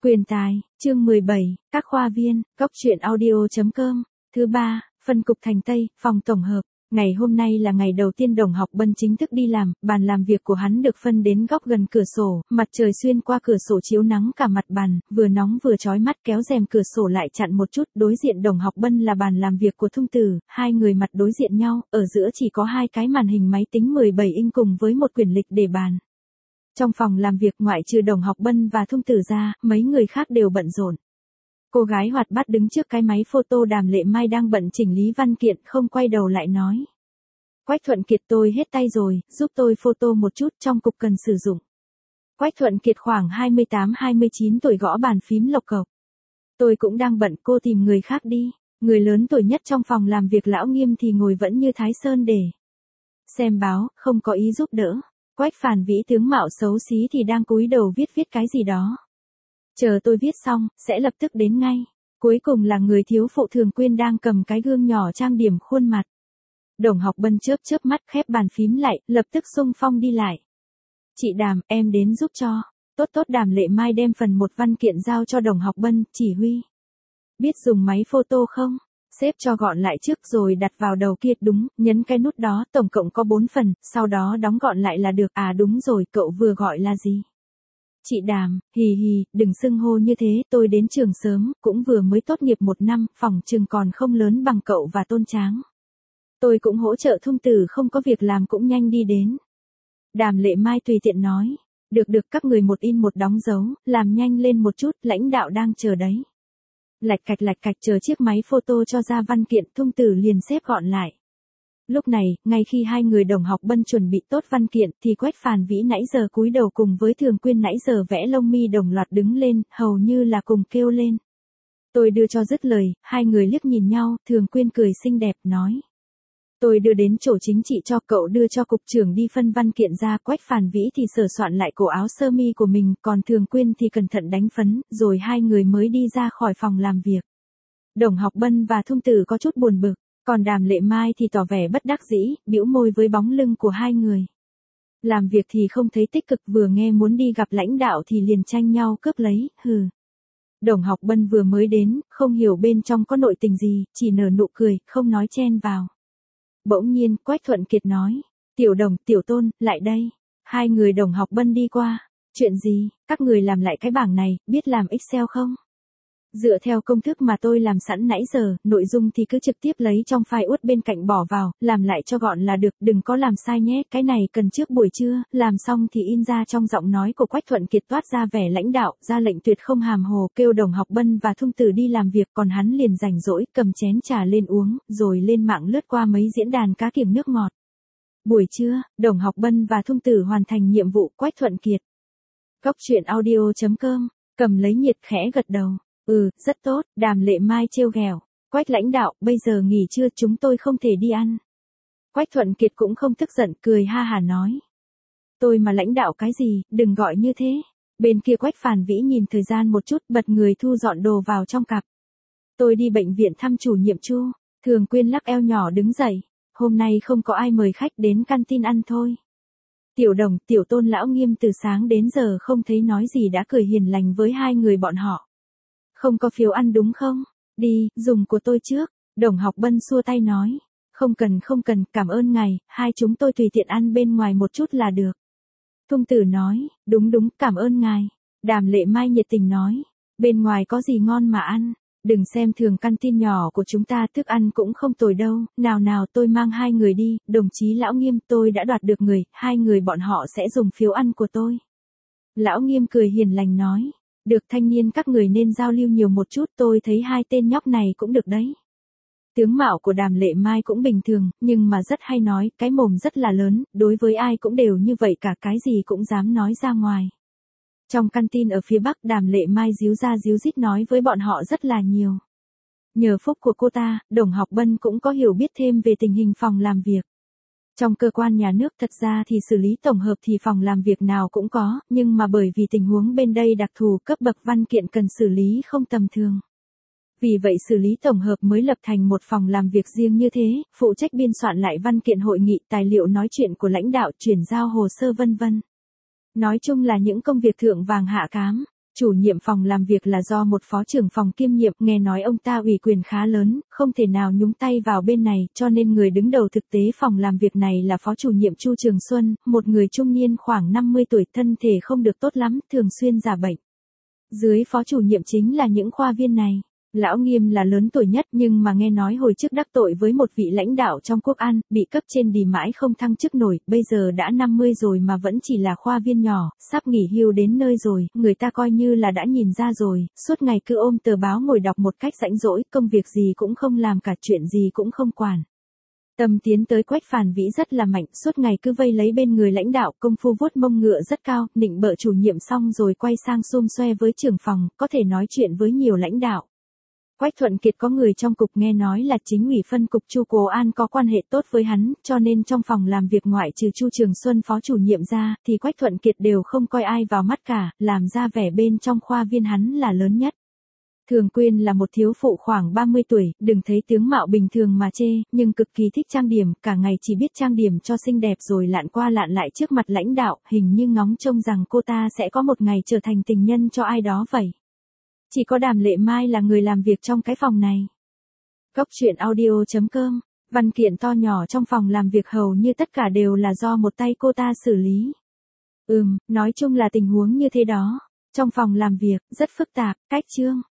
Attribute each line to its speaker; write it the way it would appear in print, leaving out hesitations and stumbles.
Speaker 1: Quyền tài, chương 17, các khoa viên, góc truyện audio.com. Thứ ba, phân cục thành Tây, phòng tổng hợp. Ngày hôm nay là ngày đầu tiên Đồng Học Bân chính thức đi làm, bàn làm việc của hắn được phân đến góc gần cửa sổ, mặt trời xuyên qua cửa sổ chiếu nắng cả mặt bàn, vừa nóng vừa chói mắt, kéo rèm cửa sổ lại chặn một chút, đối diện Đồng Học Bân là bàn làm việc của Thung Tử, hai người mặt đối diện nhau, ở giữa chỉ có hai cái màn hình máy tính 17 inch cùng với một quyển lịch để bàn. Trong phòng làm việc ngoại trừ Đồng Học Bân và Thung Tử ra, mấy người khác đều bận rộn. Cô gái hoạt bát đứng trước cái máy photo Đàm Lệ Mai đang bận chỉnh lý văn kiện, không quay đầu lại nói. Quách Thuận Kiệt, tôi hết tay rồi, giúp tôi photo một chút, trong cục cần sử dụng. Quách Thuận Kiệt khoảng 28-29 tuổi gõ bàn phím lộc cộc. Tôi cũng đang bận, cô tìm người khác đi. Người lớn tuổi nhất trong phòng làm việc Lão Nghiêm thì ngồi vẫn như Thái Sơn để xem báo, không có ý giúp đỡ. Quách Phàn Vĩ tướng mạo xấu xí thì đang cúi đầu viết cái gì đó. Chờ tôi viết xong, sẽ lập tức đến ngay. Cuối cùng là người thiếu phụ Thường Quyên đang cầm cái gương nhỏ trang điểm khuôn mặt. Đồng Học Bân chớp mắt khép bàn phím lại, lập tức xung phong đi lại. Chị Đàm, em đến giúp cho. Tốt, Đàm Lệ Mai đem phần một văn kiện giao cho Đồng Học Bân, chỉ huy. Biết dùng máy photo không? Xếp cho gọn lại trước rồi đặt vào đầu kia, đúng, nhấn cái nút đó, tổng cộng có 4 phần, sau đó đóng gọn lại là được. À đúng rồi, cậu vừa gọi là gì? Chị Đàm, hì, đừng xưng hô như thế, tôi đến trường sớm, cũng vừa mới tốt nghiệp 1 năm, phòng trường còn không lớn bằng cậu và Tôn Tráng. Tôi cũng hỗ trợ Thung Tử không có việc làm cũng nhanh đi đến. Đàm Lệ Mai tùy tiện nói, được các người một in một đóng dấu, làm nhanh lên một chút, lãnh đạo đang chờ đấy. Lạch cạch chờ chiếc máy photo cho ra văn kiện, Thung Tử liền xếp gọn lại. Lúc này, ngay khi hai người Đồng Học Bân chuẩn bị tốt văn kiện thì Quách Phàn Vĩ nãy giờ cúi đầu cùng với Thường Quyên nãy giờ vẽ lông mi đồng loạt đứng lên, hầu như là cùng kêu lên. Tôi đưa cho dứt lời, hai người liếc nhìn nhau, Thường Quyên cười xinh đẹp nói. Tôi đưa đến chỗ chính trị cho cậu đưa cho cục trưởng đi phân văn kiện ra. Quách Phàn Vĩ thì sửa soạn lại cổ áo sơ mi của mình, còn Thường Quyên thì cẩn thận đánh phấn, rồi hai người mới đi ra khỏi phòng làm việc. Đồng Học Bân và Thung Tử có chút buồn bực, còn Đàm Lệ Mai thì tỏ vẻ bất đắc dĩ, bĩu môi với bóng lưng của hai người. Làm việc thì không thấy tích cực, vừa nghe muốn đi gặp lãnh đạo thì liền tranh nhau cướp lấy, hừ. Đồng Học Bân vừa mới đến, không hiểu bên trong có nội tình gì, chỉ nở nụ cười, không nói chen vào. Bỗng nhiên, Quách Thuận Kiệt nói, Tiểu Đồng, Tiểu Tôn, lại đây. Hai người Đồng Học Bân đi qua. Chuyện gì, các người làm lại cái bảng này, biết làm Excel không? Dựa theo công thức mà tôi làm sẵn nãy giờ, nội dung thì cứ trực tiếp lấy trong file Word bên cạnh bỏ vào, làm lại cho gọn là được, đừng có làm sai nhé, cái này cần trước buổi trưa, làm xong thì in ra. Trong giọng nói của Quách Thuận Kiệt toát ra vẻ lãnh đạo, ra lệnh tuyệt không hàm hồ, kêu Đồng Học Bân và Thung Tử đi làm việc, còn hắn liền rảnh rỗi, cầm chén trà lên uống, rồi lên mạng lướt qua mấy diễn đàn cá kiểm nước ngọt. Buổi trưa, Đồng Học Bân và Thung Tử hoàn thành nhiệm vụ. Quách Thuận Kiệt. Góc truyện audio.com, cầm lấy nhiệt khẽ gật đầu. Rất tốt. Đàm Lệ Mai trêu ghẹo. Quách lãnh đạo, bây giờ nghỉ trưa chúng tôi không thể đi ăn. Quách Thuận Kiệt cũng không tức giận, cười ha hà nói. Tôi mà lãnh đạo cái gì, đừng gọi như thế. Bên kia Quách Phàn Vĩ nhìn thời gian một chút, bật người thu dọn đồ vào trong cặp. Tôi đi bệnh viện thăm chủ nhiệm Chu. Thường Quyên lắc eo nhỏ đứng dậy. Hôm nay không có ai mời khách đến canteen ăn thôi. Tiểu Đồng, Tiểu Tôn Lão Nghiêm từ sáng đến giờ không thấy nói gì đã cười hiền lành với hai người bọn họ. Không có phiếu ăn đúng không? Đi, dùng của tôi trước. Đồng Học Bân xua tay nói. Không cần, cảm ơn ngài, hai chúng tôi tùy tiện ăn bên ngoài một chút là được. Thung Tử nói, đúng, cảm ơn ngài. Đàm Lệ Mai nhiệt tình nói, bên ngoài có gì ngon mà ăn, đừng xem thường canteen nhỏ của chúng ta, thức ăn cũng không tồi đâu, nào tôi mang hai người đi, đồng chí Lão Nghiêm, tôi đã đoạt được người, hai người bọn họ sẽ dùng phiếu ăn của tôi. Lão Nghiêm cười hiền lành nói. Được, thanh niên các người nên giao lưu nhiều một chút, tôi thấy hai tên nhóc này cũng được đấy. Tướng mạo của Đàm Lệ Mai cũng bình thường, nhưng mà rất hay nói, cái mồm rất là lớn, đối với ai cũng đều như vậy cả, cái gì cũng dám nói ra ngoài. Trong canteen ở phía Bắc, Đàm Lệ Mai díu ra díu dít nói với bọn họ rất là nhiều. Nhờ phúc của cô ta, Đồng Học Bân cũng có hiểu biết thêm về tình hình phòng làm việc. Trong cơ quan nhà nước thật ra thì xử lý tổng hợp thì phòng làm việc nào cũng có, nhưng mà bởi vì tình huống bên đây đặc thù, cấp bậc văn kiện cần xử lý không tầm thường. Vì vậy xử lý tổng hợp mới lập thành một phòng làm việc riêng như thế, phụ trách biên soạn lại văn kiện hội nghị, tài liệu nói chuyện của lãnh đạo, chuyển giao hồ sơ vân vân. Nói chung là những công việc thượng vàng hạ cám. Chủ nhiệm phòng làm việc là do một phó trưởng phòng kiêm nhiệm, nghe nói ông ta ủy quyền khá lớn, không thể nào nhúng tay vào bên này, cho nên người đứng đầu thực tế phòng làm việc này là phó chủ nhiệm Chu Trường Xuân, một người trung niên khoảng 50 tuổi, thân thể không được tốt lắm, thường xuyên giả bệnh. Dưới phó chủ nhiệm chính là những khoa viên này. Lão Nghiêm là lớn tuổi nhất, nhưng mà nghe nói hồi trước đắc tội với một vị lãnh đạo trong Quốc An, bị cấp trên đì mãi không thăng chức nổi, bây giờ đã 50 rồi mà vẫn chỉ là khoa viên nhỏ, sắp nghỉ hưu đến nơi rồi, người ta coi như là đã nhìn ra rồi, suốt ngày cứ ôm tờ báo ngồi đọc một cách rãnh rỗi, công việc gì cũng không làm cả, chuyện gì cũng không quản. Tâm tiến tới Quách Phản Vĩ rất là mạnh, suốt ngày cứ vây lấy bên người lãnh đạo, công phu vuốt mông ngựa rất cao, nịnh bợ chủ nhiệm xong rồi quay sang xum xoe với trưởng phòng, có thể nói chuyện với nhiều lãnh đạo. Quách Thuận Kiệt có người trong cục nghe nói là chính ủy phân cục Chu Cố An có quan hệ tốt với hắn, cho nên trong phòng làm việc ngoại trừ Chu Trường Xuân phó chủ nhiệm ra, thì Quách Thuận Kiệt đều không coi ai vào mắt cả, làm ra vẻ bên trong khoa viên hắn là lớn nhất. Thường Quyên là một thiếu phụ khoảng 30 tuổi, đừng thấy tướng mạo bình thường mà chê, nhưng cực kỳ thích trang điểm, cả ngày chỉ biết trang điểm cho xinh đẹp rồi lạn qua lạn lại trước mặt lãnh đạo, hình như ngóng trông rằng cô ta sẽ có một ngày trở thành tình nhân cho ai đó vậy. Chỉ có Đàm Lệ Mai là người làm việc trong cái phòng này. Góc truyện audio.com, văn kiện to nhỏ trong phòng làm việc hầu như tất cả đều là do một tay cô ta xử lý. Nói chung là tình huống như thế đó. Trong phòng làm việc, rất phức tạp, cách chương.